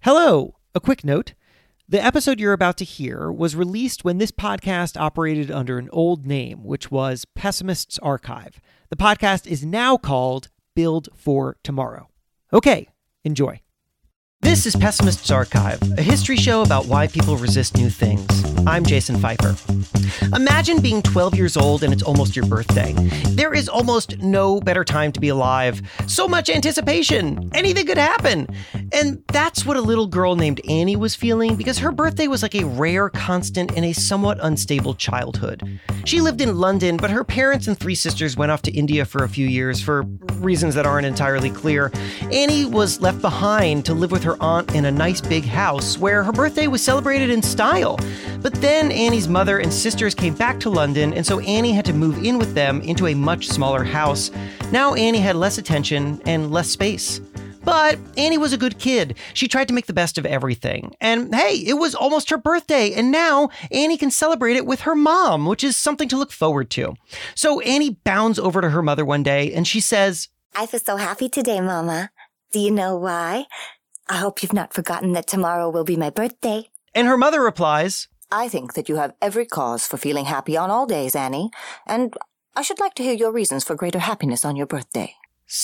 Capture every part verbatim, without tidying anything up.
Hello! A quick note. The episode you're about to hear was released when this podcast operated under an old name, which was Pessimist's Archive. The podcast is now called Build for Tomorrow. Okay, enjoy. This is Pessimist's Archive, a history show about why people resist new things. I'm Jason Pfeiffer. Imagine being twelve years old and it's almost your birthday. There is almost no better time to be alive. So much anticipation. Anything could happen. And that's what a little girl named Annie was feeling because her birthday was like a rare constant in a somewhat unstable childhood. She lived in London, but her parents and three sisters went off to India for a few years for reasons that aren't entirely clear. Annie was left behind to live with her aunt in a nice big house where her birthday was celebrated in style. But then Annie's mother and sisters came back to London, and so Annie had to move in with them into a much smaller house. Now Annie had less attention and less space. But Annie was a good kid. She tried to make the best of everything. And hey, it was almost her birthday, and now Annie can celebrate it with her mom, which is something to look forward to. So Annie bounds over to her mother one day, and she says, "I feel so happy today, Mama. Do you know why? I hope you've not forgotten that tomorrow will be my birthday." And her mother replies, "I think that you have every cause for feeling happy on all days, Annie, and I should like to hear your reasons for greater happiness on your birthday."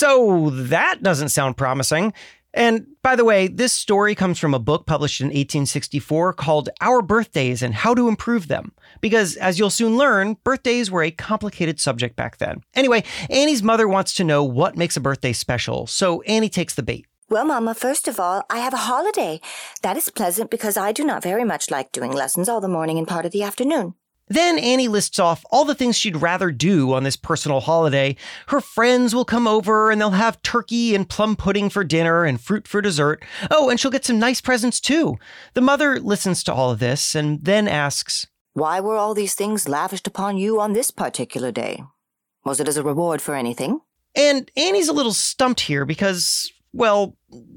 So that doesn't sound promising. And by the way, this story comes from a book published in eighteen sixty-four called Our Birthdays and How to Improve Them. Because as you'll soon learn, birthdays were a complicated subject back then. Anyway, Annie's mother wants to know what makes a birthday special, so Annie takes the bait. "Well, Mama, first of all, I have a holiday. That is pleasant because I do not very much like doing lessons all the morning and part of the afternoon." Then Annie lists off all the things she'd rather do on this personal holiday. Her friends will come over and they'll have turkey and plum pudding for dinner and fruit for dessert. Oh, and she'll get some nice presents too. The mother listens to all of this and then asks, "Why were all these things lavished upon you on this particular day? Was it as a reward for anything?" And Annie's a little stumped here because, well,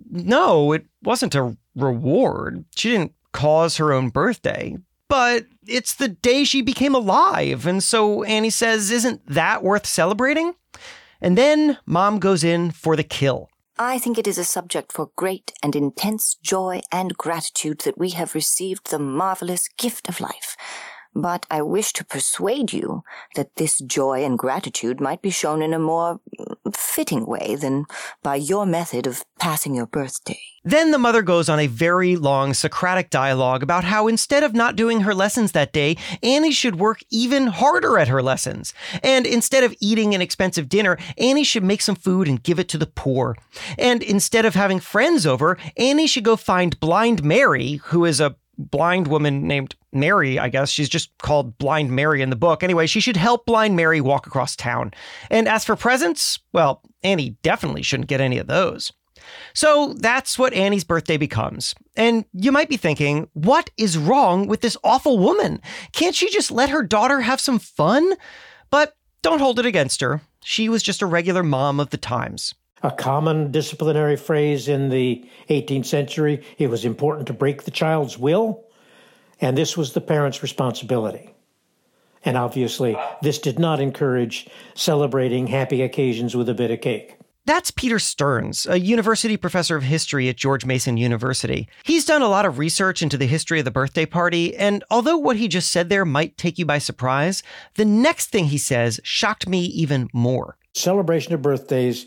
no, it wasn't a reward. She didn't cause her own birthday. But it's the day she became alive, and so Annie says, isn't that worth celebrating? And then Mom goes in for the kill. "I think it is a subject for great and intense joy and gratitude that we have received the marvelous gift of life. But I wish to persuade you that this joy and gratitude might be shown in a more fitting way than by your method of passing your birthday." Then the mother goes on a very long Socratic dialogue about how instead of not doing her lessons that day, Annie should work even harder at her lessons. And instead of eating an expensive dinner, Annie should make some food and give it to the poor. And instead of having friends over, Annie should go find Blind Mary, who is a blind woman named Mary, I guess. She's just called Blind Mary in the book. Anyway, she should help Blind Mary walk across town. And as for presents, well, Annie definitely shouldn't get any of those. So that's what Annie's birthday becomes. And you might be thinking, what is wrong with this awful woman? Can't she just let her daughter have some fun? But don't hold it against her. She was just a regular mom of the times. A common disciplinary phrase in the eighteenth century, it was important to break the child's will, and this was the parent's responsibility. And obviously, this did not encourage celebrating happy occasions with a bit of cake. That's Peter Stearns, a university professor of history at George Mason University. He's done a lot of research into the history of the birthday party, and although what he just said there might take you by surprise, the next thing he says shocked me even more. Celebration of birthdays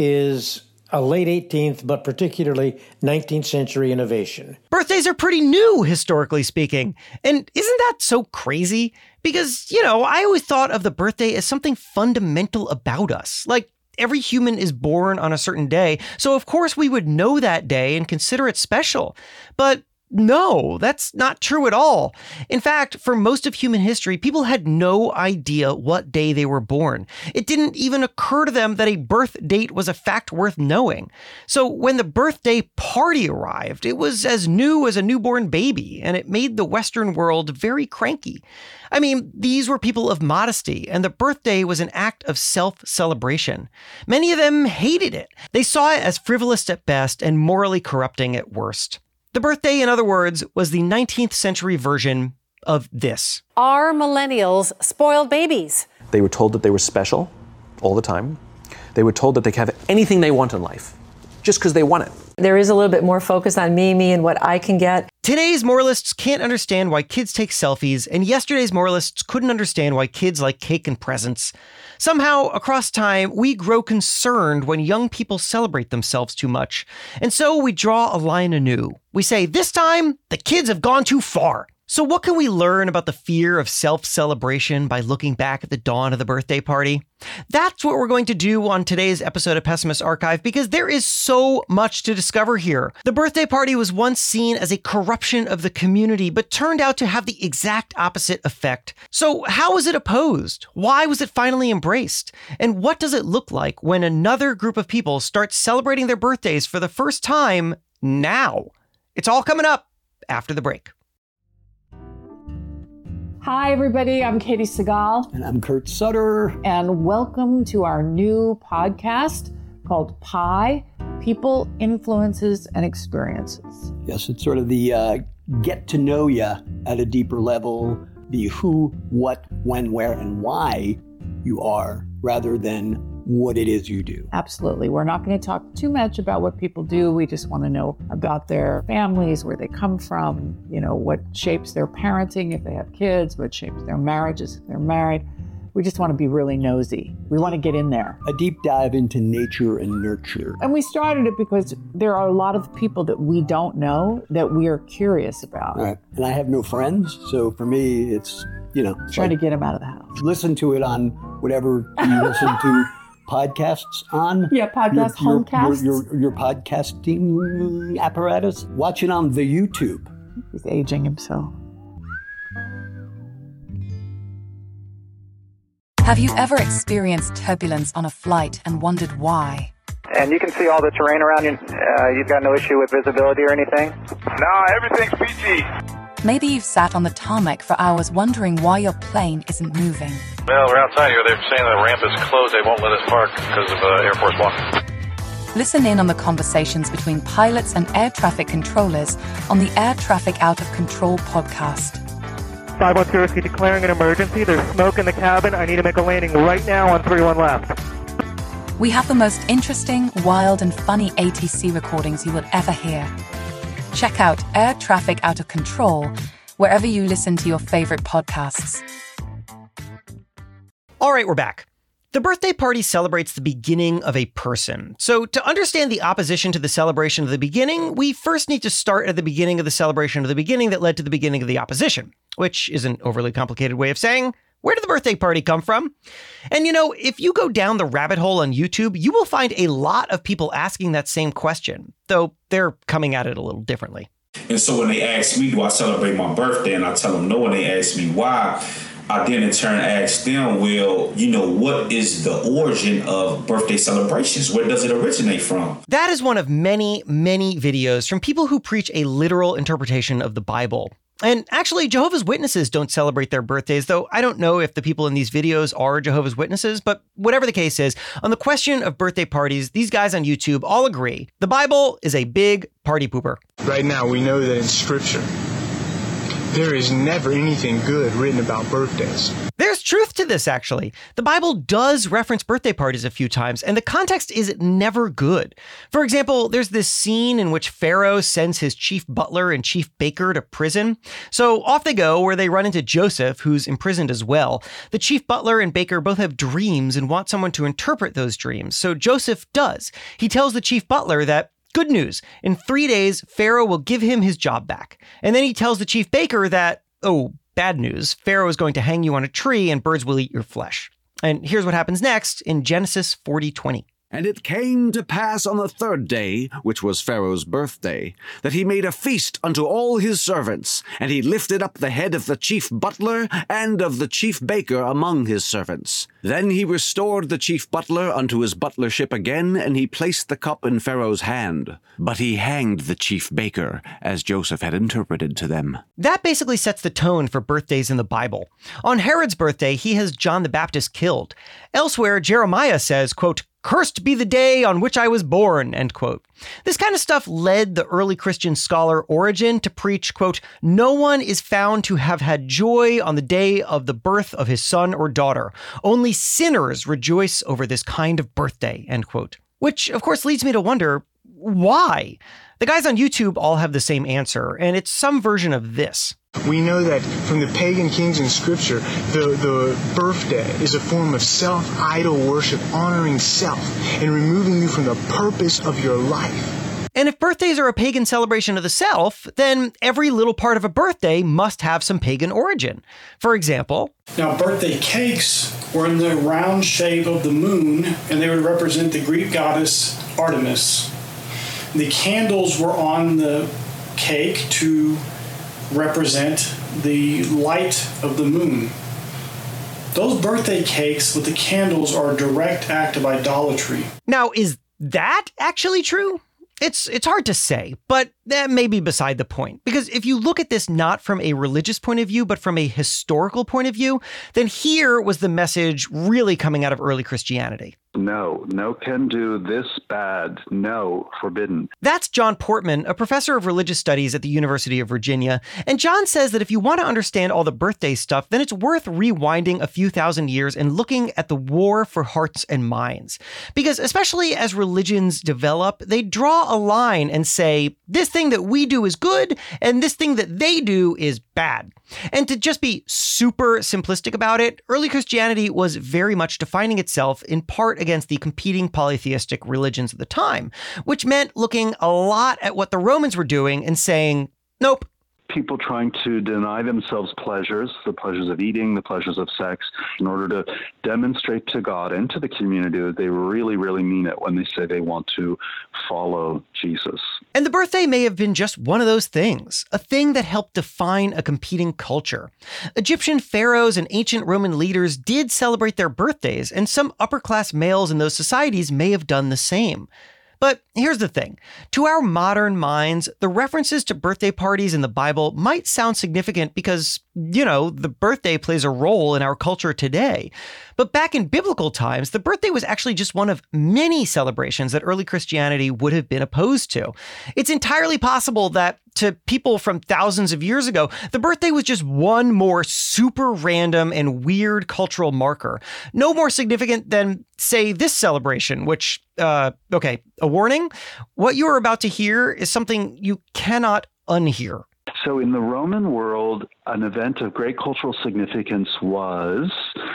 is a late eighteenth, but particularly nineteenth century innovation. Birthdays are pretty new, historically speaking. And isn't that so crazy? Because, you know, I always thought of the birthday as something fundamental about us. Like, every human is born on a certain day, so of course we would know that day and consider it special. But no, that's not true at all. In fact, for most of human history, people had no idea what day they were born. It didn't even occur to them that a birth date was a fact worth knowing. So when the birthday party arrived, it was as new as a newborn baby, and it made the Western world very cranky. I mean, these were people of modesty, and the birthday was an act of self-celebration. Many of them hated it. They saw it as frivolous at best and morally corrupting at worst. The birthday, in other words, was the nineteenth century version of this. Are millennials spoiled babies? They were told that they were special all the time. They were told that they could have anything they want in life just because they want it. There is a little bit more focus on me, me, and what I can get. Today's moralists can't understand why kids take selfies, and yesterday's moralists couldn't understand why kids like cake and presents. Somehow, across time, we grow concerned when young people celebrate themselves too much. And so we draw a line anew. We say, this time, the kids have gone too far. So what can we learn about the fear of self-celebration by looking back at the dawn of the birthday party? That's what we're going to do on today's episode of Pessimist Archive, because there is so much to discover here. The birthday party was once seen as a corruption of the community, but turned out to have the exact opposite effect. So how was it opposed? Why was it finally embraced? And what does it look like when another group of people starts celebrating their birthdays for the first time now? It's all coming up after the break. Hi, everybody. I'm Katie Segal. And I'm Kurt Sutter. And welcome to our new podcast called Pi, People, Influences, and Experiences. Yes, it's sort of the uh, get to know you at a deeper level, the who, what, when, where, and why you are, rather than what it is you do. Absolutely. We're not going to talk too much about what people do. We just want to know about their families, where they come from, you know, what shapes their parenting if they have kids, what shapes their marriages if they're married. We just want to be really nosy. We want to get in there. A deep dive into nature and nurture. And we started it because there are a lot of people that we don't know that we are curious about. All right. And I have no friends, so for me, it's, you know. Trying like, to get them out of the house. Listen to it on whatever you listen to. Podcasts on? Yeah, podcast, your, homecasts. Your, your, your podcasting apparatus. Watch it on the YouTube. He's aging himself. Have you ever experienced turbulence on a flight and wondered why? And you can see all the terrain around you. Uh, you've got no issue with visibility or anything? No, everything's peachy. Maybe you've sat on the tarmac for hours wondering why your plane isn't moving. Well, we're outside here. They're saying the ramp is closed. They won't let us park because of uh, Air Force One. Listen in on the conversations between pilots and air traffic controllers on the Air Traffic Out of Control podcast. five one zero, declaring an emergency. There's smoke in the cabin. I need to make a landing right now on three one left. We have the most interesting, wild, and funny A T C recordings you will ever hear. Check out Air Traffic Out of Control wherever you listen to your favorite podcasts. All right, we're back. The birthday party celebrates the beginning of a person. So to understand the opposition to the celebration of the beginning, we first need to start at the beginning of the celebration of the beginning that led to the beginning of the opposition, which is an overly complicated way of saying, where did the birthday party come from? And you know, if you go down the rabbit hole on YouTube, you will find a lot of people asking that same question, though they're coming at it a little differently. And so when they ask me, do I celebrate my birthday? And I tell them no, and they ask me why, I then in turn ask them, well, you know, what is the origin of birthday celebrations? Where does it originate from? That is one of many, many videos from people who preach a literal interpretation of the Bible. And actually, Jehovah's Witnesses don't celebrate their birthdays, though I don't know if the people in these videos are Jehovah's Witnesses, but whatever the case is, on the question of birthday parties, these guys on YouTube all agree the Bible is a big party pooper. Right now, we know that in Scripture, there is never anything good written about birthdays. There's truth to this, actually. The Bible does reference birthday parties a few times, and the context is never good. For example, there's this scene in which Pharaoh sends his chief butler and chief baker to prison. So off they go, where they run into Joseph, who's imprisoned as well. The chief butler and baker both have dreams and want someone to interpret those dreams. So Joseph does. He tells the chief butler that, good news, in three days, Pharaoh will give him his job back. And then he tells the chief baker that, oh, bad news, Pharaoh is going to hang you on a tree and birds will eat your flesh. And here's what happens next in Genesis forty twenty. And it came to pass on the third day, which was Pharaoh's birthday, that he made a feast unto all his servants, and he lifted up the head of the chief butler and of the chief baker among his servants. Then he restored the chief butler unto his butlership again, and he placed the cup in Pharaoh's hand. But he hanged the chief baker, as Joseph had interpreted to them. That basically sets the tone for birthdays in the Bible. On Herod's birthday, he has John the Baptist killed. Elsewhere, Jeremiah says, quote, "Cursed be the day on which I was born," end quote. This kind of stuff led the early Christian scholar Origen to preach, quote, "No one is found to have had joy on the day of the birth of his son or daughter. Only sinners rejoice over this kind of birthday," end quote. Which, of course, leads me to wonder, why? The guys on YouTube all have the same answer, and it's some version of this. We know that from the pagan kings in Scripture, the, the birthday is a form of self-idol worship, honoring self and removing you from the purpose of your life. And if birthdays are a pagan celebration of the self, then every little part of a birthday must have some pagan origin. For example, now birthday cakes were in the round shape of the moon, and they would represent the Greek goddess Artemis. The candles were on the cake to represent the light of the moon. Those birthday cakes with the candles are a direct act of idolatry. Now, is that actually true? It's it's hard to say, but that may be beside the point. Because if you look at this not from a religious point of view, but from a historical point of view, then here was the message really coming out of early Christianity. No, no can do, this bad, no, forbidden. That's John Portman, a professor of religious studies at the University of Virginia. And John says that if you want to understand all the birthday stuff, then it's worth rewinding a few thousand years and looking at the war for hearts and minds. Because especially as religions develop, they draw a line and say, this thing that we do is good, and this thing that they do is bad. And to just be super simplistic about it, early Christianity was very much defining itself in part against the competing polytheistic religions of the time, which meant looking a lot at what the Romans were doing and saying, nope. People trying to deny themselves pleasures, the pleasures of eating, the pleasures of sex, in order to demonstrate to God and to the community that they really, really mean it when they say they want to follow Jesus. And the birthday may have been just one of those things, a thing that helped define a competing culture. Egyptian pharaohs and ancient Roman leaders did celebrate their birthdays, and some upper-class males in those societies may have done the same. But here's the thing. To our modern minds, the references to birthday parties in the Bible might sound significant because, you know, the birthday plays a role in our culture today. But back in biblical times, the birthday was actually just one of many celebrations that early Christianity would have been opposed to. It's entirely possible that to people from thousands of years ago, the birthday was just one more super random and weird cultural marker. No more significant than, say, this celebration, which, uh, okay, a warning. What you are about to hear is something you cannot unhear. So in the Roman world, an event of great cultural significance was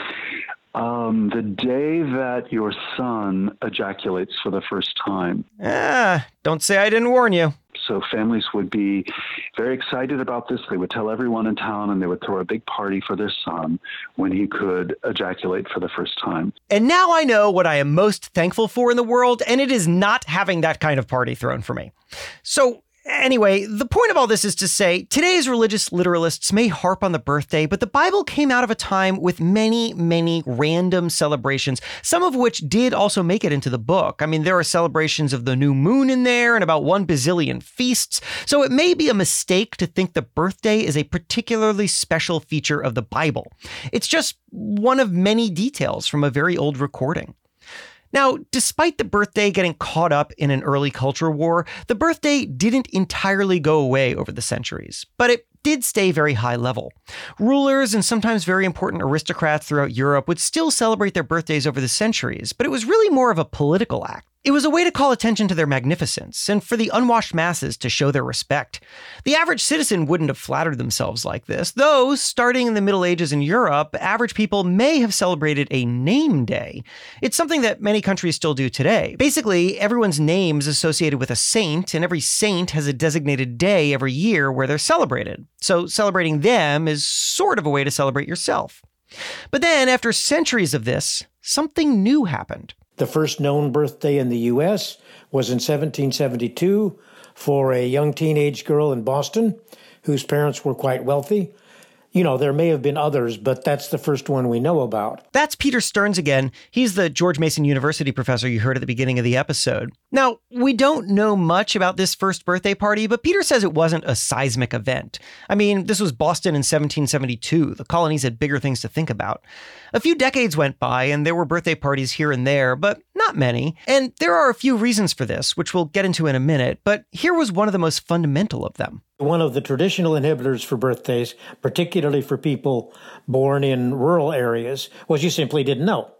um, the day that your son ejaculates for the first time. Ah, don't say I didn't warn you. So families would be very excited about this. They would tell everyone in town, and they would throw a big party for their son when he could ejaculate for the first time. And now I know what I am most thankful for in the world, and it is not having that kind of party thrown for me. So anyway, the point of all this is to say, today's religious literalists may harp on the birthday, but the Bible came out of a time with many, many random celebrations, some of which did also make it into the book. I mean, there are celebrations of the new moon in there and about one bazillion feasts, so it may be a mistake to think the birthday is a particularly special feature of the Bible. It's just one of many details from a very old recording. Now, despite the birthday getting caught up in an early culture war, the birthday didn't entirely go away over the centuries, but it did stay very high level. Rulers and sometimes very important aristocrats throughout Europe would still celebrate their birthdays over the centuries, but it was really more of a political act. It was a way to call attention to their magnificence and for the unwashed masses to show their respect. The average citizen wouldn't have flattered themselves like this, though starting in the Middle Ages in Europe, average people may have celebrated a name day. It's something that many countries still do today. Basically, everyone's name is associated with a saint, and every saint has a designated day every year where they're celebrated. So celebrating them is sort of a way to celebrate yourself. But then, after centuries of this, something new happened. The first known birthday in the U S was in seventeen seventy-two for a young teenage girl in Boston whose parents were quite wealthy. You know, there may have been others, but that's the first one we know about. That's Peter Stearns again. He's the George Mason University professor you heard at the beginning of the episode. Now, we don't know much about this first birthday party, but Peter says it wasn't a seismic event. I mean, this was Boston in seventeen seventy-two. The colonies had bigger things to think about. A few decades went by, and there were birthday parties here and there, but not many. And there are a few reasons for this, which we'll get into in a minute, but here was one of the most fundamental of them. One of the traditional inhibitors for birthdays, particularly for people born in rural areas, was you simply didn't know.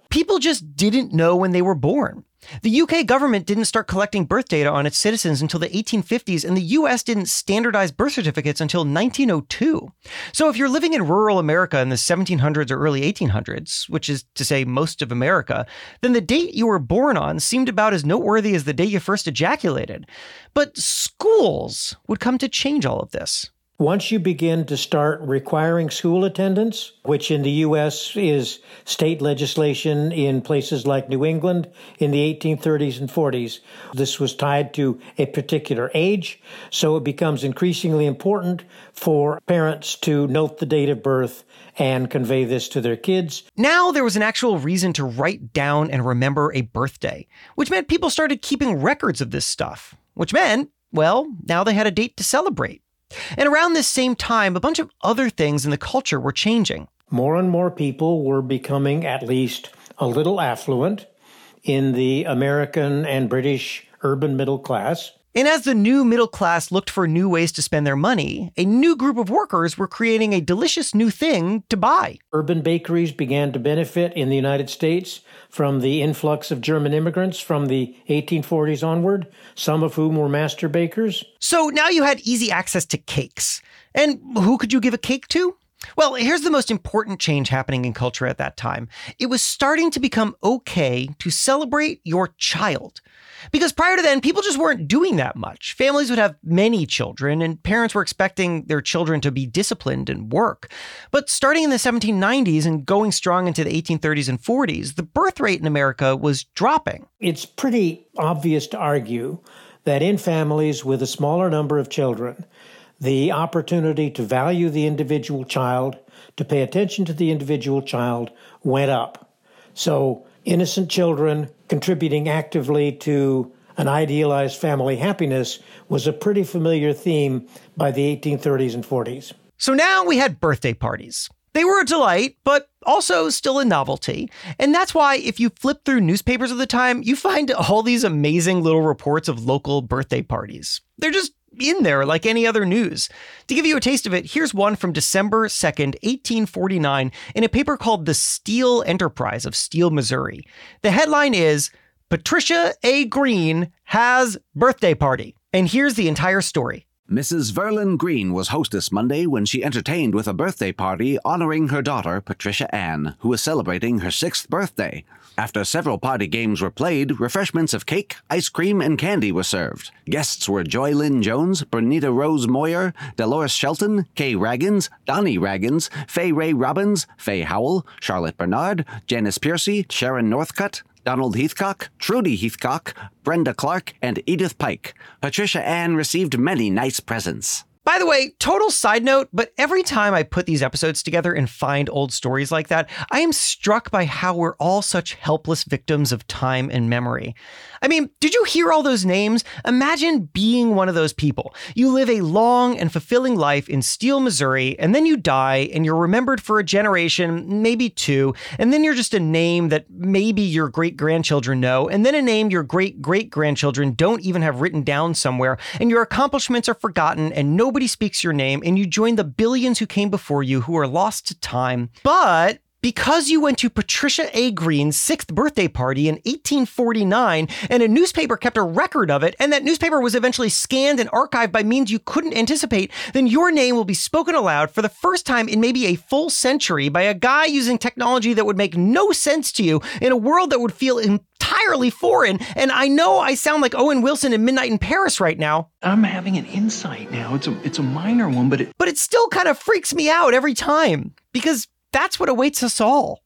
People just didn't know when they were born. The U K government didn't start collecting birth data on its citizens until the eighteen fifties, and the U S didn't standardize birth certificates until nineteen oh two. So if you're living in rural America in the seventeen hundreds or early eighteen hundreds, which is to say most of America, then the date you were born on seemed about as noteworthy as the day you first ejaculated. But schools would come to change all of this. Once you begin to start requiring school attendance, which in the U S is state legislation in places like New England in the eighteen thirties and forties, this was tied to a particular age, so it becomes increasingly important for parents to note the date of birth and convey this to their kids. Now there was an actual reason to write down and remember a birthday, which meant people started keeping records of this stuff, which meant, well, now they had a date to celebrate. And around this same time, a bunch of other things in the culture were changing. More and more people were becoming at least a little affluent in the American and British urban middle class. And as the new middle class looked for new ways to spend their money, a new group of workers were creating a delicious new thing to buy. Urban bakeries began to benefit in the United States from the influx of German immigrants from the eighteen forties onward, some of whom were master bakers. So now you had easy access to cakes. And who could you give a cake to? Well, here's the most important change happening in culture at that time. It was starting to become okay to celebrate your child. Because prior to then, people just weren't doing that much. Families would have many children, and parents were expecting their children to be disciplined and work. But starting in the seventeen nineties and going strong into the eighteen thirties and forties, the birth rate in America was dropping. It's pretty obvious to argue that in families with a smaller number of children, the opportunity to value the individual child, to pay attention to the individual child, went up. So innocent children contributing actively to an idealized family happiness was a pretty familiar theme by the eighteen thirties and forties. So now we had birthday parties. They were a delight, but also still a novelty. And that's why if you flip through newspapers of the time, you find all these amazing little reports of local birthday parties. They're just in there like any other news. To give you a taste of it, here's one from December second, eighteen forty-nine, in a paper called The Steel Enterprise of Steel, Missouri. The headline is, Patricia A. Green has birthday party. And here's the entire story. Missus Verlin Green was hostess Monday when she entertained with a birthday party honoring her daughter, Patricia Ann, who was celebrating her sixth birthday. After several party games were played, refreshments of cake, ice cream, and candy were served. Guests were Joy Lynn Jones, Bernita Rose Moyer, Dolores Shelton, Kay Raggins, Donnie Raggins, Faye Ray Robbins, Faye Howell, Charlotte Bernard, Janice Piercy, Sharon Northcutt, Donald Heathcock, Trudy Heathcock, Brenda Clark, and Edith Pike. Patricia Ann received many nice presents. By the way, total side note, but every time I put these episodes together and find old stories like that, I am struck by how we're all such helpless victims of time and memory. I mean, did you hear all those names? Imagine being one of those people. You live a long and fulfilling life in Steel, Missouri, and then you die and you're remembered for a generation, maybe two, and then you're just a name that maybe your great-grandchildren know, and then a name your great-great-grandchildren don't even have written down somewhere, and your accomplishments are forgotten and nobody Nobody speaks your name, and you join the billions who came before you who are lost to time. But because you went to Patricia A. Green's sixth birthday party in eighteen forty-nine, and a newspaper kept a record of it, and that newspaper was eventually scanned and archived by means you couldn't anticipate, then your name will be spoken aloud for the first time in maybe a full century by a guy using technology that would make no sense to you in a world that would feel entirely foreign. And I know I sound like Owen Wilson in Midnight in Paris right now. I'm having an insight now. It's a it's a minor one, but it... But it still kind of freaks me out every time, because that's what awaits us all.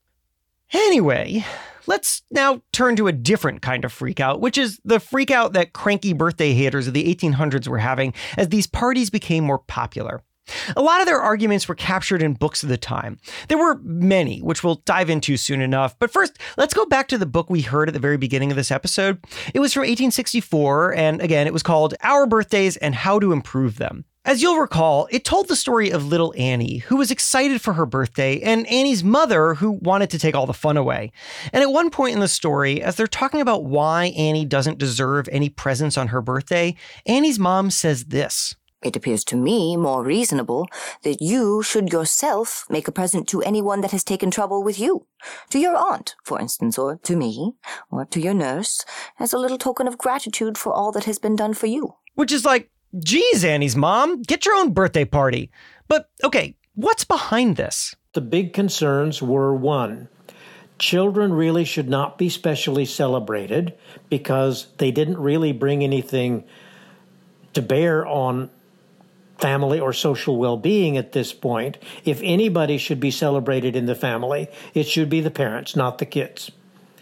Anyway, let's now turn to a different kind of freakout, which is the freakout that cranky birthday haters of the eighteen hundreds were having as these parties became more popular. A lot of their arguments were captured in books of the time. There were many, which we'll dive into soon enough. But first, let's go back to the book we heard at the very beginning of this episode. It was from eighteen sixty-four, and again, it was called Our Birthdays and How to Improve Them. As you'll recall, it told the story of little Annie, who was excited for her birthday, and Annie's mother, who wanted to take all the fun away. And at one point in the story, as they're talking about why Annie doesn't deserve any presents on her birthday, Annie's mom says this. It appears to me more reasonable that you should yourself make a present to anyone that has taken trouble with you. To your aunt, for instance, or to me, or to your nurse, as a little token of gratitude for all that has been done for you. Which is like, geez, Annie's mom, get your own birthday party. But, okay, what's behind this? The big concerns were, one, children really should not be specially celebrated because they didn't really bring anything to bear on family or social well-being at this point. If anybody should be celebrated in the family, it should be the parents, not the kids.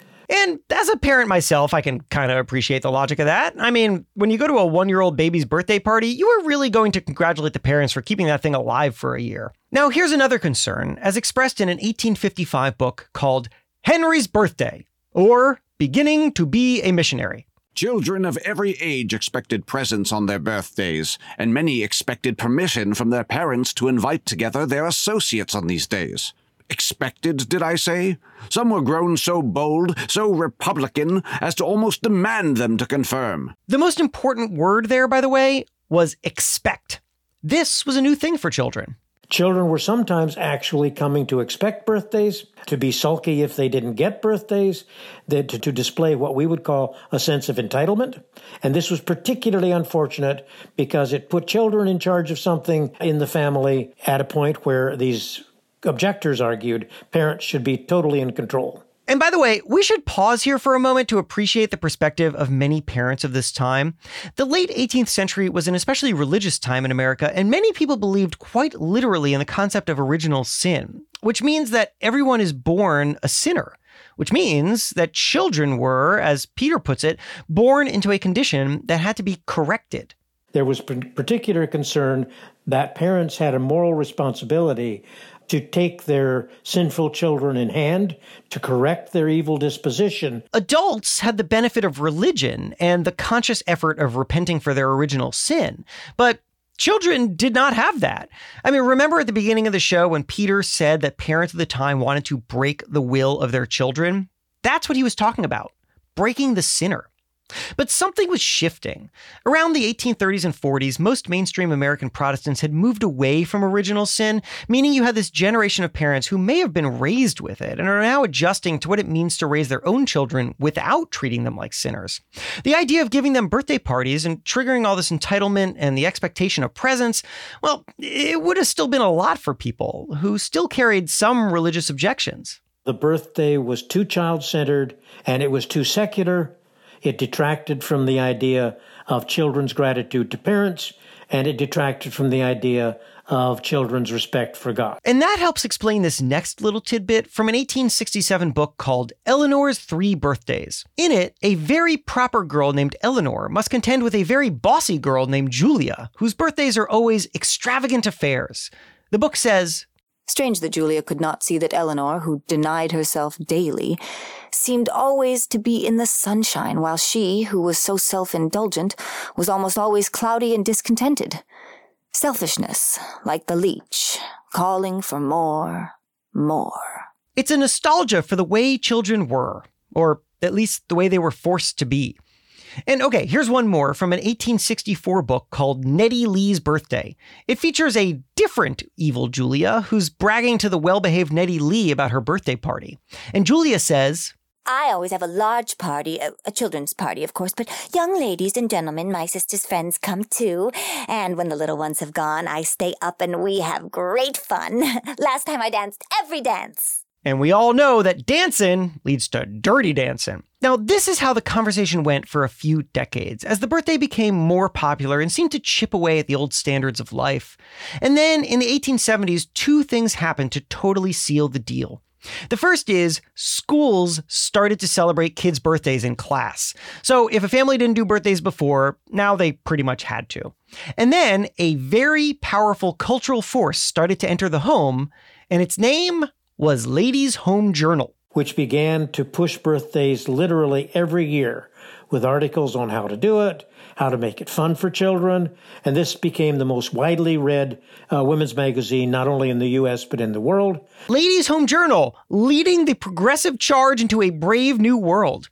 And as a parent myself, I can kind of appreciate the logic of that. I mean, when you go to a one-year-old baby's birthday party, you are really going to congratulate the parents for keeping that thing alive for a year. Now, here's another concern, as expressed in an eighteen fifty-five book called Henry's Birthday, or Beginning to be a Missionary. Children of every age expected presents on their birthdays, and many expected permission from their parents to invite together their associates on these days. Expected, did I say? Some were grown so bold, so Republican, as to almost demand them to confirm. The most important word there, by the way, was expect. This was a new thing for children. Children were sometimes actually coming to expect birthdays, to be sulky if they didn't get birthdays, that to, to display what we would call a sense of entitlement. And this was particularly unfortunate because it put children in charge of something in the family at a point where these objectors argued parents should be totally in control. And by the way, we should pause here for a moment to appreciate the perspective of many parents of this time. The late eighteenth century was an especially religious time in America, and many people believed quite literally in the concept of original sin, which means that everyone is born a sinner, which means that children were, as Peter puts it, born into a condition that had to be corrected. There was particular concern that parents had a moral responsibility to take their sinful children in hand, to correct their evil disposition. Adults had the benefit of religion and the conscious effort of repenting for their original sin, but children did not have that. I mean, remember at the beginning of the show when Peter said that parents of the time wanted to break the will of their children? That's what he was talking about, breaking the sinner. But something was shifting. Around the eighteen thirties and forties, most mainstream American Protestants had moved away from original sin, meaning you had this generation of parents who may have been raised with it and are now adjusting to what it means to raise their own children without treating them like sinners. The idea of giving them birthday parties and triggering all this entitlement and the expectation of presents, well, it would have still been a lot for people who still carried some religious objections. The birthday was too child-centered and it was too secular. It detracted from the idea of children's gratitude to parents, and it detracted from the idea of children's respect for God. And that helps explain this next little tidbit from an eighteen sixty-seven book called Eleanor's Three Birthdays. In it, a very proper girl named Eleanor must contend with a very bossy girl named Julia, whose birthdays are always extravagant affairs. The book says, Strange that Julia could not see that Eleanor, who denied herself daily, seemed always to be in the sunshine, while she, who was so self-indulgent, was almost always cloudy and discontented. Selfishness, like the leech, calling for more, more. It's a nostalgia for the way children were, or at least the way they were forced to be. And okay, here's one more from an eighteen sixty-four book called Nettie Lee's Birthday. It features a different evil Julia who's bragging to the well-behaved Nettie Lee about her birthday party. And Julia says, I always have a large party, a, a children's party, of course, but young ladies and gentlemen, my sister's friends, come too. And when the little ones have gone, I stay up and we have great fun. Last time I danced every dance. And we all know that dancing leads to dirty dancing. Now, this is how the conversation went for a few decades, as the birthday became more popular and seemed to chip away at the old standards of life. And then in the eighteen seventies, two things happened to totally seal the deal. The first is schools started to celebrate kids' birthdays in class. So if a family didn't do birthdays before, now they pretty much had to. And then a very powerful cultural force started to enter the home, and its name was Ladies' Home Journal, which began to push birthdays literally every year with articles on how to do it, how to make it fun for children. And this became the most widely read uh, women's magazine, not only in the U S, but in the world. Ladies' Home Journal, leading the progressive charge into a brave new world.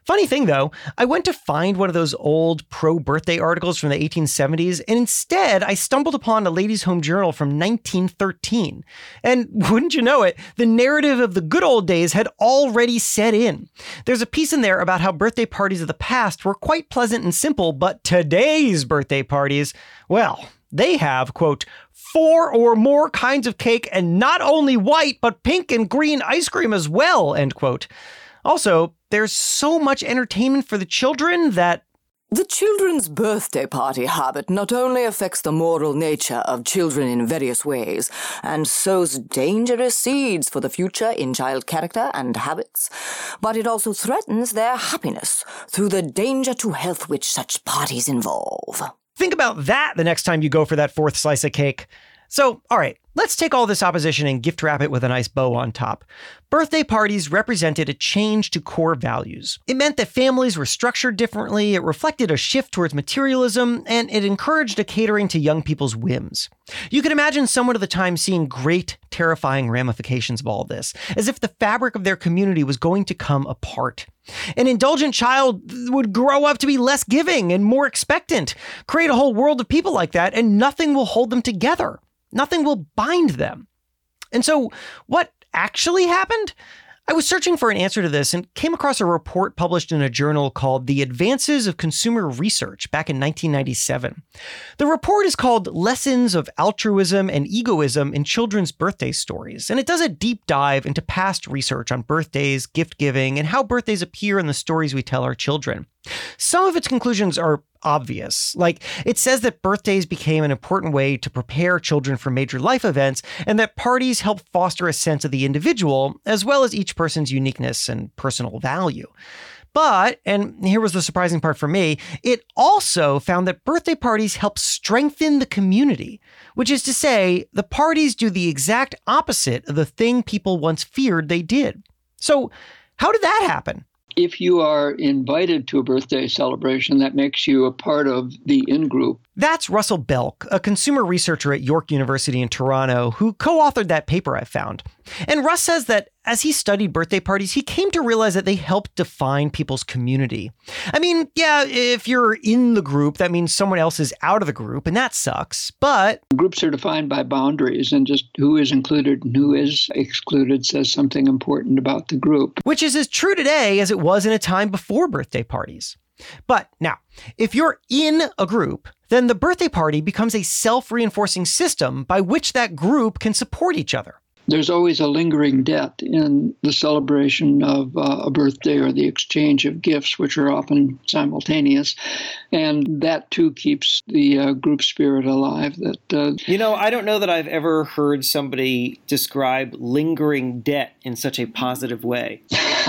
Funny thing, though, I went to find one of those old pro-birthday articles from the eighteen seventies, and instead I stumbled upon a Ladies' Home Journal from nineteen thirteen. And wouldn't you know it, the narrative of the good old days had already set in. There's a piece in there about how birthday parties of the past were quite pleasant and simple, but today's birthday parties, well, they have, quote, four or more kinds of cake and not only white, but pink and green ice cream as well, end quote. Also, there's so much entertainment for the children that the children's birthday party habit not only affects the moral nature of children in various ways, and sows dangerous seeds for the future in child character and habits, but it also threatens their happiness through the danger to health which such parties involve. Think about that the next time you go for that fourth slice of cake. So, all right, let's take all this opposition and gift wrap it with a nice bow on top. Birthday parties represented a change to core values. It meant that families were structured differently, it reflected a shift towards materialism, and it encouraged a catering to young people's whims. You can imagine someone at the time seeing great, terrifying ramifications of all of this, as if the fabric of their community was going to come apart. An indulgent child would grow up to be less giving and more expectant. Create a whole world of people like that, and nothing will hold them together. Nothing will bind them. And so, what actually happened? I was searching for an answer to this and came across a report published in a journal called The Advances of Consumer Research back in nineteen ninety-seven. The report is called Lessons of Altruism and Egoism in Children's Birthday Stories, and it does a deep dive into past research on birthdays, gift giving, and how birthdays appear in the stories we tell our children. Some of its conclusions are obvious. Like, it says that birthdays became an important way to prepare children for major life events, and that parties help foster a sense of the individual, as well as each person's uniqueness and personal value. But, and here was the surprising part for me, it also found that birthday parties help strengthen the community, which is to say, the parties do the exact opposite of the thing people once feared they did. So, how did that happen? If you are invited to a birthday celebration, that makes you a part of the in-group. That's Russell Belk, a consumer researcher at York University in Toronto, who co-authored that paper I found. And Russ says that as he studied birthday parties, he came to realize that they helped define people's community. I mean, yeah, if you're in the group, that means someone else is out of the group, and that sucks, but... Groups are defined by boundaries, and just who is included and who is excluded says something important about the group. Which is as true today as it was in a time before birthday parties. But now, if you're in a group, then the birthday party becomes a self-reinforcing system by which that group can support each other. There's always a lingering debt in the celebration of uh, a birthday or the exchange of gifts, which are often simultaneous. And that, too, keeps the uh, group spirit alive. That uh, You know, I don't know that I've ever heard somebody describe lingering debt in such a positive way.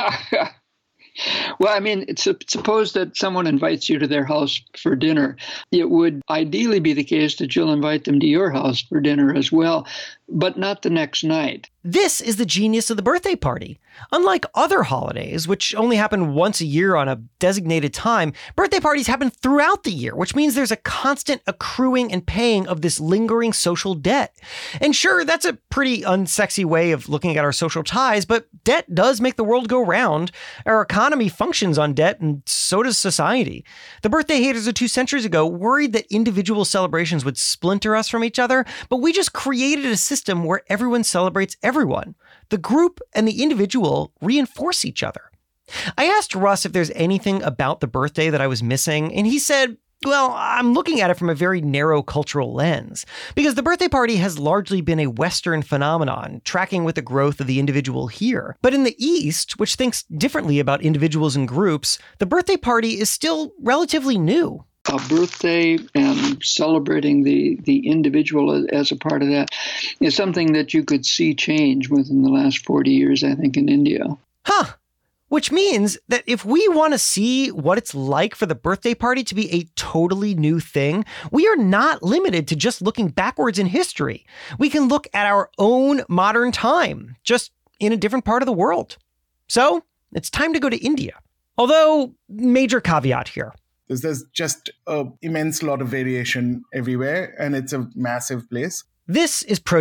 Well, I mean, it's a, suppose that someone invites you to their house for dinner. It would ideally be the case that you'll invite them to your house for dinner as well, but not the next night. This is the genius of the birthday party. Unlike other holidays, which only happen once a year on a designated time, birthday parties happen throughout the year, which means there's a constant accruing and paying of this lingering social debt. And sure, that's a pretty unsexy way of looking at our social ties, but debt does make the world go round. Our economy functions on debt, and so does society. The birthday haters of two centuries ago worried that individual celebrations would splinter us from each other, but we just created a system where everyone celebrates everyone. The group and the individual reinforce each other. I asked Russ if there's anything about the birthday that I was missing, and he said, well, I'm looking at it from a very narrow cultural lens, because the birthday party has largely been a Western phenomenon, tracking with the growth of the individual here. But in the East, which thinks differently about individuals and groups, the birthday party is still relatively new. A birthday and celebrating the, the individual as a part of that is something that you could see change within the last forty years, I think, in India. Huh. Which means that if we want to see what it's like for the birthday party to be a totally new thing, we are not limited to just looking backwards in history. We can look at our own modern time, just in a different part of the world. So it's time to go to India. Although, major caveat here. There's just an immense lot of variation everywhere, and it's a massive place. This is Projit,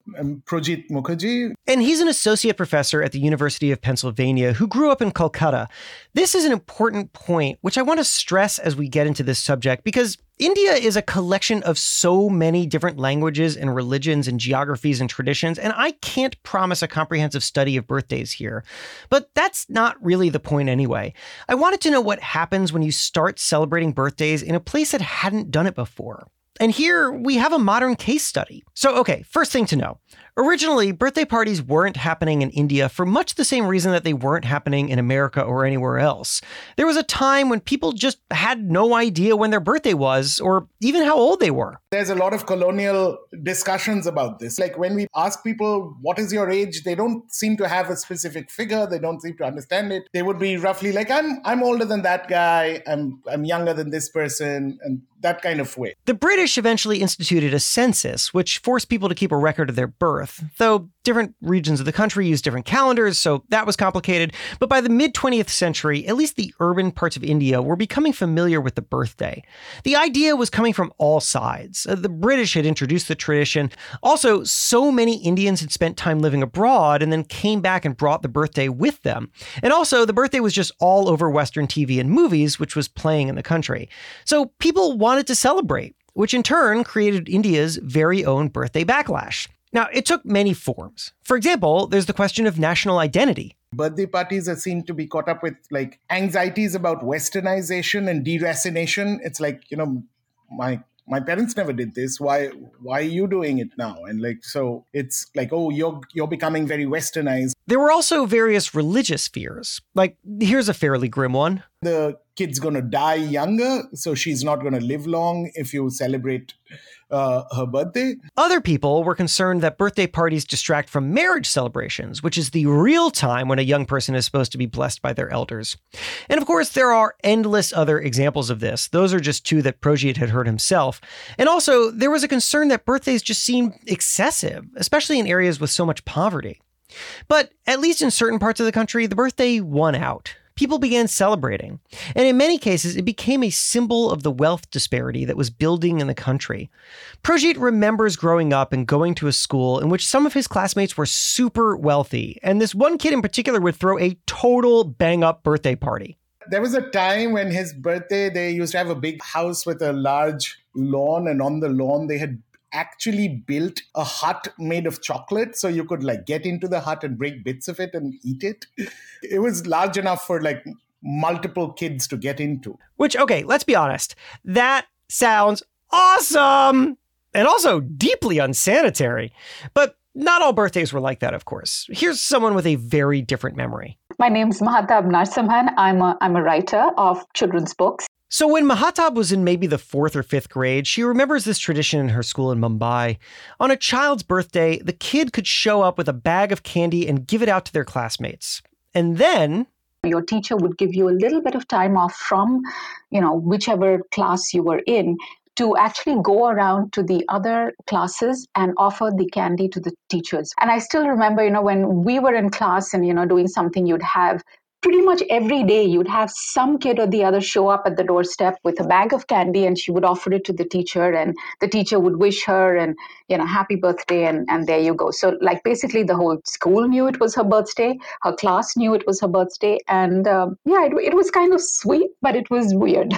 I'm Projit Mukherjee. And he's an associate professor at the University of Pennsylvania who grew up in Kolkata. This is an important point, which I want to stress as we get into this subject, because India is a collection of so many different languages and religions and geographies and traditions, and I can't promise a comprehensive study of birthdays here. But that's not really the point anyway. I wanted to know what happens when you start celebrating birthdays in a place that hadn't done it before. And here we have a modern case study. So, okay, first thing to know. Originally, birthday parties weren't happening in India for much the same reason that they weren't happening in America or anywhere else. There was a time when people just had no idea when their birthday was, or even how old they were. There's a lot of colonial discussions about this. Like when we ask people, what is your age? They don't seem to have a specific figure. They don't seem to understand it. They would be roughly like, I'm I'm older than that guy. I'm I'm younger than this person, and that kind of way. The British eventually instituted a census, which forced people to keep a record of their birth, though different regions of the country use different calendars, so that was complicated. But by the mid-twentieth century, at least the urban parts of India were becoming familiar with the birthday. The idea was coming from all sides. The British had introduced the tradition. Also, so many Indians had spent time living abroad and then came back and brought the birthday with them. And also, the birthday was just all over Western T V and movies, which was playing in the country. So people wanted to celebrate, which in turn created India's very own birthday backlash. Now, it took many forms. For example, there's the question of national identity. Birthday parties are seen to be caught up with like anxieties about westernization and deracination. It's like, you know, my my parents never did this. Why why are you doing it now? And like, so it's like, oh, you're you're becoming very westernized. There were also various religious fears. Like, here's a fairly grim one. The kid's going to die younger, so she's not going to live long if you celebrate uh, her birthday. Other people were concerned that birthday parties distract from marriage celebrations, which is the real time when a young person is supposed to be blessed by their elders. And of course, there are endless other examples of this. Those are just two that Projit had heard himself. And also, there was a concern that birthdays just seemed excessive, especially in areas with so much poverty. But at least in certain parts of the country, the birthday won out. People began celebrating, and in many cases, it became a symbol of the wealth disparity that was building in the country. Projit remembers growing up and going to a school in which some of his classmates were super wealthy, and this one kid in particular would throw a total bang-up birthday party. There was a time when his birthday, they used to have a big house with a large lawn, and on the lawn they had actually built a hut made of chocolate, so you could like get into the hut and break bits of it and eat it. It was large enough for like multiple kids to get into. Which, okay, let's be honest, that sounds awesome and also deeply unsanitary. But not all birthdays were like that, of course. Here's someone with a very different memory. My name's Mahatab Narsimhan. I'm a, I'm a writer of children's books. So when Mahatab was in maybe the fourth or fifth grade, she remembers this tradition in her school in Mumbai. On a child's birthday, the kid could show up with a bag of candy and give it out to their classmates. And then your teacher would give you a little bit of time off from, you know, whichever class you were in to actually go around to the other classes and offer the candy to the teachers. And I still remember, you know, when we were in class and, you know, doing something, you'd have pretty much every day you'd have some kid or the other show up at the doorstep with a bag of candy, and she would offer it to the teacher, and the teacher would wish her and, you know, happy birthday, and, and there you go. So like basically the whole school knew it was her birthday, her class knew it was her birthday, and um, yeah, it, it was kind of sweet, but it was weird.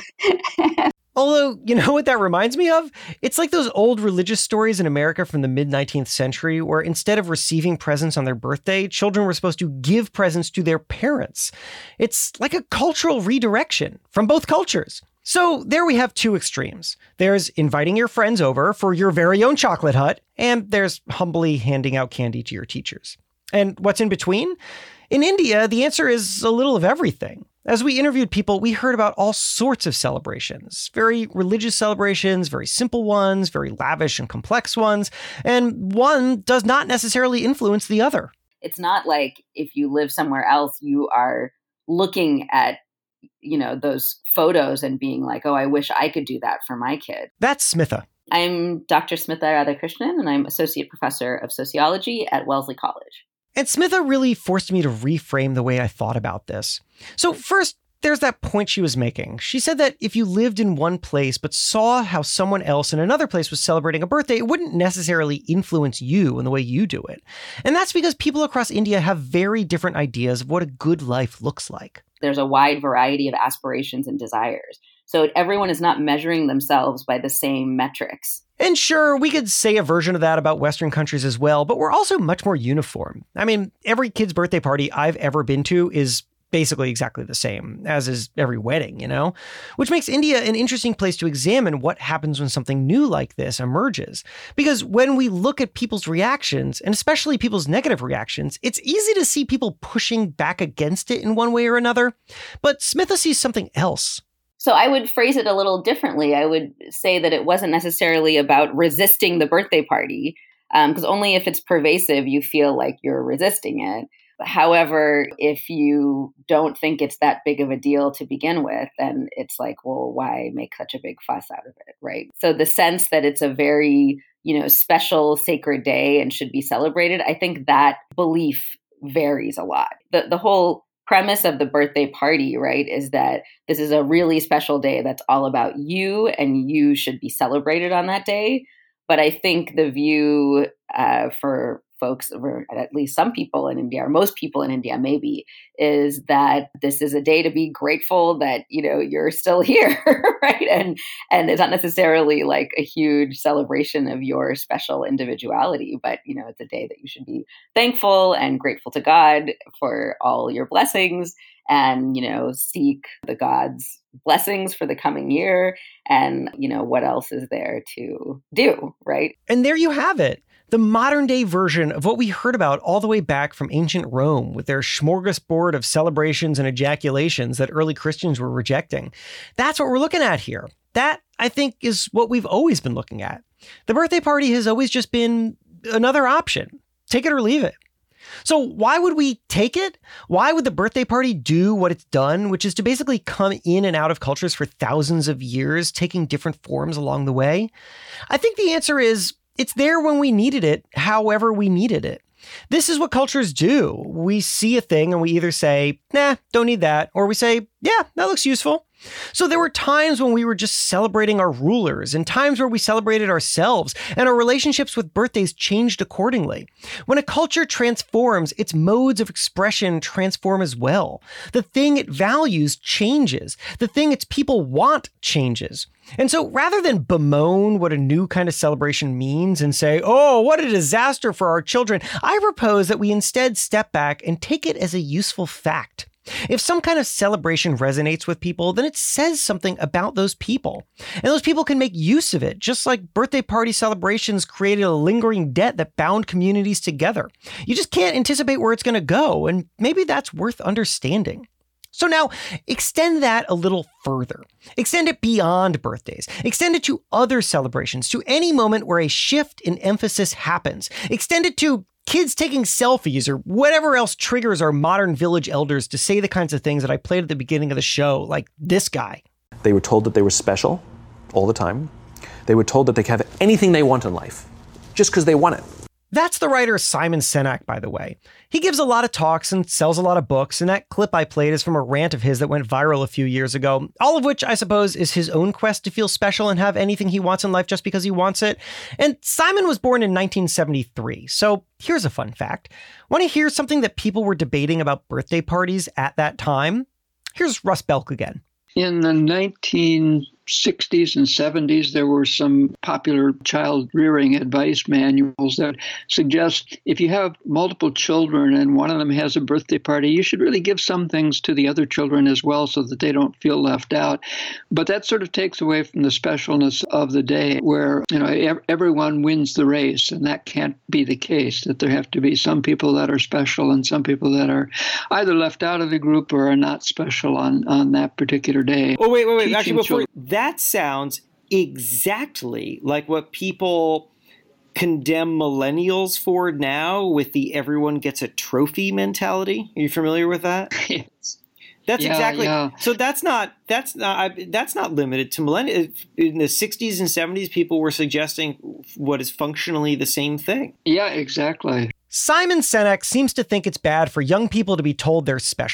Although, you know what that reminds me of? It's like those old religious stories in America from the mid-nineteenth century where instead of receiving presents on their birthday, children were supposed to give presents to their parents. It's like a cultural redirection from both cultures. So there we have two extremes. There's inviting your friends over for your very own chocolate hut, and there's humbly handing out candy to your teachers. And what's in between? In India, the answer is a little of everything. As we interviewed people, we heard about all sorts of celebrations. Very religious celebrations, very simple ones, very lavish and complex ones, and one does not necessarily influence the other. It's not like if you live somewhere else, you are looking at, you know, those photos and being like, oh, I wish I could do that for my kid. That's Smitha. I'm Doctor Smitha Radhakrishnan, and I'm Associate Professor of Sociology at Wellesley College. And Smitha really forced me to reframe the way I thought about this. So first, there's that point she was making. She said that if you lived in one place but saw how someone else in another place was celebrating a birthday, it wouldn't necessarily influence you in the way you do it. And that's because people across India have very different ideas of what a good life looks like. There's a wide variety of aspirations and desires. So everyone is not measuring themselves by the same metrics. And sure, we could say a version of that about Western countries as well, but we're also much more uniform. I mean, every kid's birthday party I've ever been to is basically exactly the same, as is every wedding, you know? Which makes India an interesting place to examine what happens when something new like this emerges. Because when we look at people's reactions, and especially people's negative reactions, it's easy to see people pushing back against it in one way or another. But Smitha sees something else. So I would phrase it a little differently. I would say that it wasn't necessarily about resisting the birthday party, because um, only if it's pervasive, you feel like you're resisting it. However, if you don't think it's that big of a deal to begin with, then it's like, well, why make such a big fuss out of it, right? So the sense that it's a very, you know, special, sacred day and should be celebrated, I think that belief varies a lot. The the whole premise of the birthday party, right, is that this is a really special day that's all about you and you should be celebrated on that day. But I think the view uh, for folks, or at least some people in India, or most people in India maybe, is that this is a day to be grateful that, you know, you're still here, right? And and it's not necessarily like a huge celebration of your special individuality, but, you know, it's a day that you should be thankful and grateful to God for all your blessings and, you know, seek the God's blessings for the coming year. And, you know, what else is there to do, right? And there you have it. The modern day version of what we heard about all the way back from ancient Rome with their smorgasbord of celebrations and ejaculations that early Christians were rejecting. That's what we're looking at here. That, I think, is what we've always been looking at. The birthday party has always just been another option. Take it or leave it. So why would we take it? Why would the birthday party do what it's done, which is to basically come in and out of cultures for thousands of years, taking different forms along the way? I think the answer is it's there when we needed it, however we needed it. This is what cultures do. We see a thing and we either say, nah, don't need that, or we say, yeah, that looks useful. So there were times when we were just celebrating our rulers and times where we celebrated ourselves, and our relationships with birthdays changed accordingly. When a culture transforms, its modes of expression transform as well. The thing it values changes. The thing its people want changes. And so rather than bemoan what a new kind of celebration means and say, oh, what a disaster for our children, I propose that we instead step back and take it as a useful fact. If some kind of celebration resonates with people, then it says something about those people. And those people can make use of it, just like birthday party celebrations created a lingering debt that bound communities together. You just can't anticipate where it's going to go, and maybe that's worth understanding. So now, extend that a little further. Extend it beyond birthdays. Extend it to other celebrations, to any moment where a shift in emphasis happens. Extend it to kids taking selfies or whatever else triggers our modern village elders to say the kinds of things that I played at the beginning of the show, like this guy. They were told that they were special all the time. They were told that they could have anything they want in life just because they want it. That's the writer Simon Sinek, by the way. He gives a lot of talks and sells a lot of books, and that clip I played is from a rant of his that went viral a few years ago, all of which I suppose is his own quest to feel special and have anything he wants in life just because he wants it. And Simon was born in nineteen seventy-three, so here's a fun fact. Want to hear something that people were debating about birthday parties at that time? Here's Russ Belk again. In the nineteen sixties and seventies, there were some popular child rearing advice manuals that suggest if you have multiple children and one of them has a birthday party, you should really give some things to the other children as well so that they don't feel left out. But that sort of takes away from the specialness of the day where, you know, ev- everyone wins the race, and that can't be the case, that there have to be some people that are special and some people that are either left out of the group or are not special on, on that particular day. Oh, wait, wait, wait. Teaching Actually, before children- that sounds exactly like what people condemn millennials for now with the everyone gets a trophy mentality. Are you familiar with that? Yes. That's yeah, exactly. Yeah. So that's not that's not that's not limited to millennials. In the sixties and seventies, people were suggesting what is functionally the same thing. Yeah, exactly. Simon Sinek seems to think it's bad for young people to be told they're special.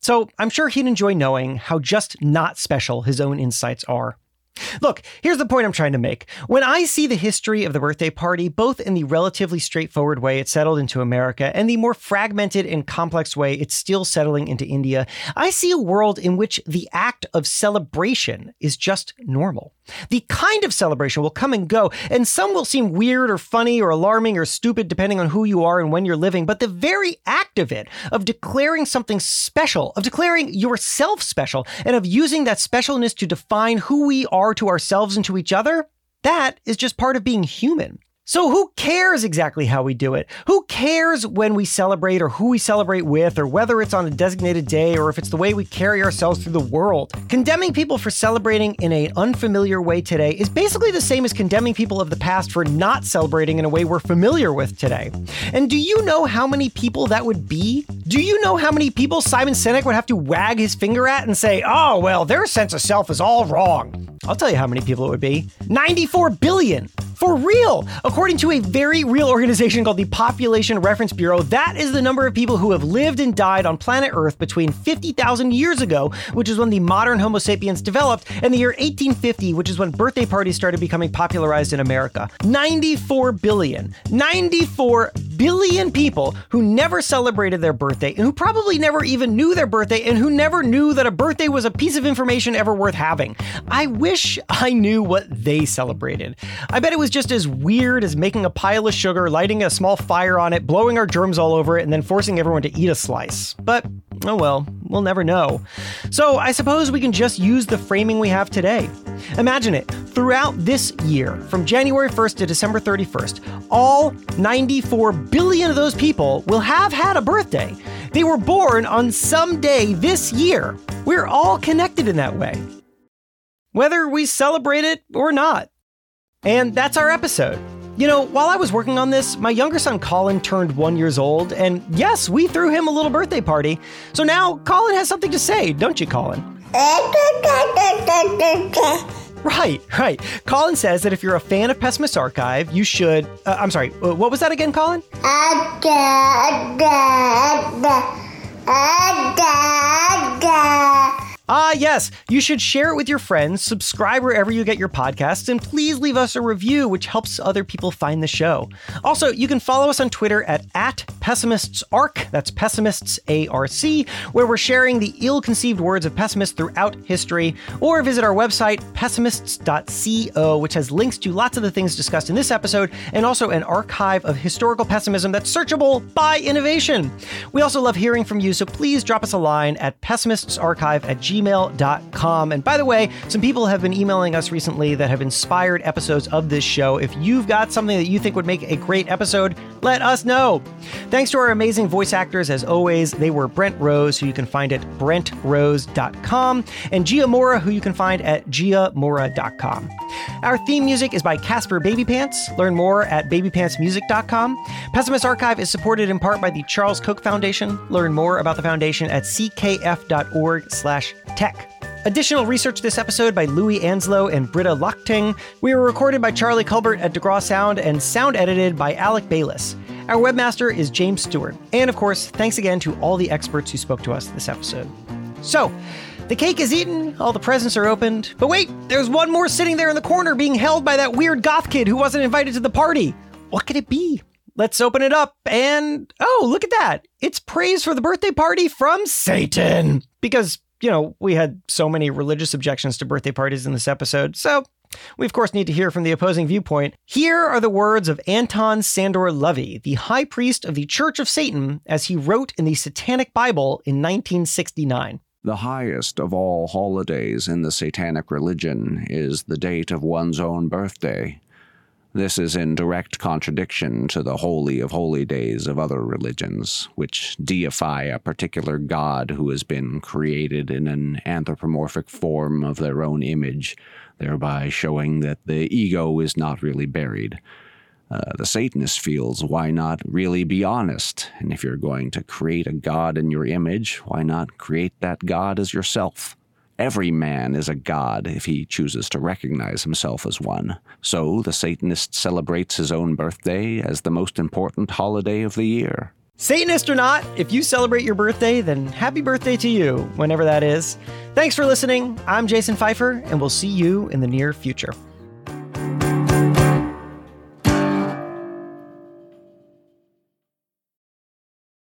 So I'm sure he'd enjoy knowing how just not special his own insights are. Look, here's the point I'm trying to make. When I see the history of the birthday party, both in the relatively straightforward way it settled into America and the more fragmented and complex way it's still settling into India, I see a world in which the act of celebration is just normal. The kind of celebration will come and go, and some will seem weird or funny or alarming or stupid depending on who you are and when you're living, but the very act of it, of declaring something special, of declaring yourself special, and of using that specialness to define who we are to ourselves and to each other, that is just part of being human. So who cares exactly how we do it? Who cares when we celebrate or who we celebrate with or whether it's on a designated day or if it's the way we carry ourselves through the world? Condemning people for celebrating in an unfamiliar way today is basically the same as condemning people of the past for not celebrating in a way we're familiar with today. And do you know how many people that would be? Do you know how many people Simon Sinek would have to wag his finger at and say, oh, well, their sense of self is all wrong? I'll tell you how many people it would be. ninety-four billion. For real! According to a very real organization called the Population Reference Bureau, that is the number of people who have lived and died on planet Earth between fifty thousand years ago, which is when the modern Homo sapiens developed, and the year eighteen fifty, which is when birthday parties started becoming popularized in America. ninety-four billion. ninety-four billion people who never celebrated their birthday, and who probably never even knew their birthday, and who never knew that a birthday was a piece of information ever worth having. I wish I knew what they celebrated. I bet it was just as weird as making a pile of sugar, lighting a small fire on it, blowing our germs all over it, and then forcing everyone to eat a slice. But, oh well, we'll never know. So I suppose we can just use the framing we have today. Imagine it. Throughout this year, from January first to December thirty-first, all ninety-four billion of those people will have had a birthday. They were born on some day this year. We're all connected in that way, whether we celebrate it or not. And that's our episode. You know, while I was working on this, my younger son Colin turned one years old, and yes, we threw him a little birthday party. So now Colin has something to say, don't you, Colin? Right, right. Colin says that if you're a fan of Pessimist Archive, you should... Uh, I'm sorry, uh, what was that again, Colin? Ah, yes, you should share it with your friends, subscribe wherever you get your podcasts, and please leave us a review, which helps other people find the show. Also, you can follow us on Twitter at, at PessimistsArc, that's Pessimists A R C, where we're sharing the ill-conceived words of pessimists throughout history, or visit our website, pessimists dot co, which has links to lots of the things discussed in this episode, and also an archive of historical pessimism that's searchable by innovation. We also love hearing from you, so please drop us a line at pessimistsarchive at gmail dot com. And by the way, some people have been emailing us recently that have inspired episodes of this show. If you've got something that you think would make a great episode, let us know. Thanks to our amazing voice actors, as always. They were Brent Rose, who you can find at brent rose dot com, and Gia Mora, who you can find at gia mora dot com. Our theme music is by Casper Babypants. Learn more at baby pants music dot com. Pessimist Archive is supported in part by the Charles Koch Foundation. Learn more about the foundation at c k f dot org slash tech. Additional research this episode by Louis Anslow and Britta Lochting. We were recorded by Charlie Culbert at DeGraw Sound and sound edited by Alec Bayless. Our webmaster is James Stewart. And of course, thanks again to all the experts who spoke to us this episode. So, the cake is eaten, all the presents are opened, but wait, there's one more sitting there in the corner being held by that weird goth kid who wasn't invited to the party. What could it be? Let's open it up and, oh, look at that. It's praise for the birthday party from Satan. Because, you know, we had so many religious objections to birthday parties in this episode, so we of course need to hear from the opposing viewpoint. Here are the words of Anton Sandor Lovey, the high priest of the Church of Satan, as he wrote in the Satanic Bible in nineteen sixty-nine. The highest of all holidays in the Satanic religion is the date of one's own birthday. This is in direct contradiction to the holy of holy days of other religions, which deify a particular god who has been created in an anthropomorphic form of their own image, thereby showing that the ego is not really buried. Uh, the Satanist feels, why not really be honest? And if you're going to create a god in your image, why not create that god as yourself? Every man is a god if he chooses to recognize himself as one. So the Satanist celebrates his own birthday as the most important holiday of the year. Satanist or not, if you celebrate your birthday, then happy birthday to you, whenever that is. Thanks for listening. I'm Jason Pfeiffer, and we'll see you in the near future.